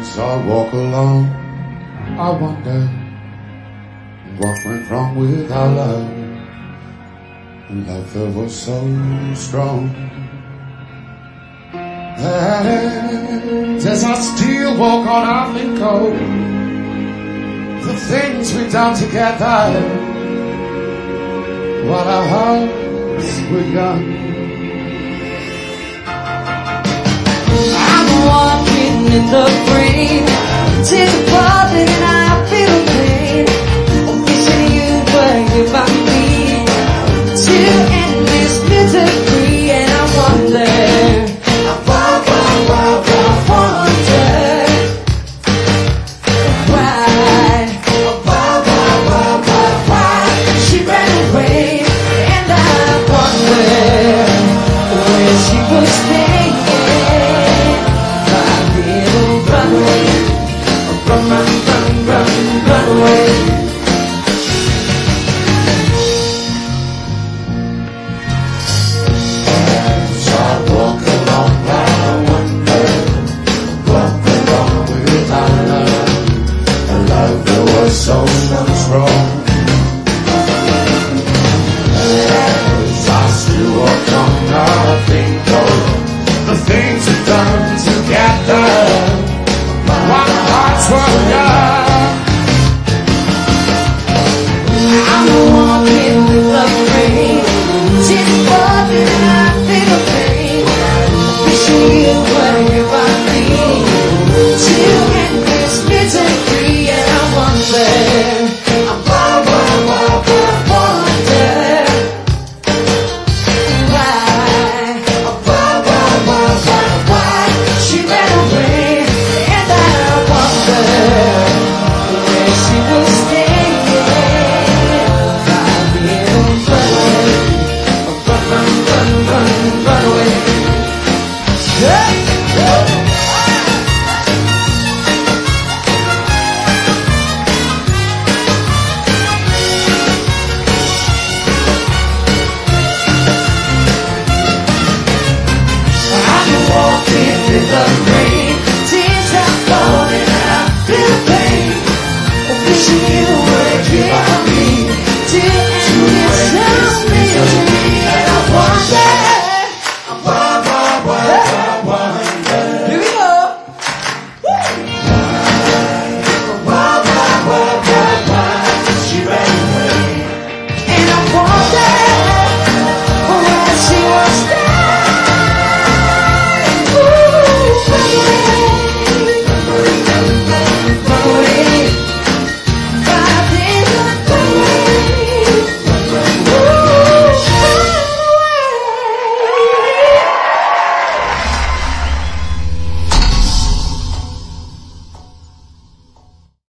As I walk along, I wonder what went wrong with our love, and love that was so strong. And as I still walk on Arlington Cold, the things we've done together while our hearts were young. I'm walking in the frame,